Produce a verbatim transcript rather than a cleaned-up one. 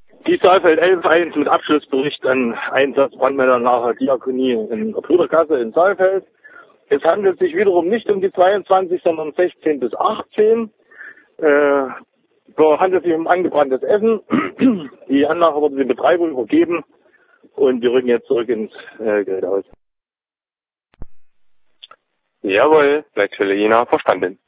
Die Saalfeld elf eins mit Abschlussbericht an Einsatz Brandmänner nach Diakonie in der Brüdergasse in Saalfeld. Es handelt sich wiederum nicht um die zweiundzwanzig, sondern sechzehn bis achtzehn. Äh, so handelt sich um angebranntes Essen. Die Anlage wurde den Betreiber übergeben und wir rücken jetzt zurück ins äh, Gerätehaus. Jawohl, Leitstelle Jena, verstanden.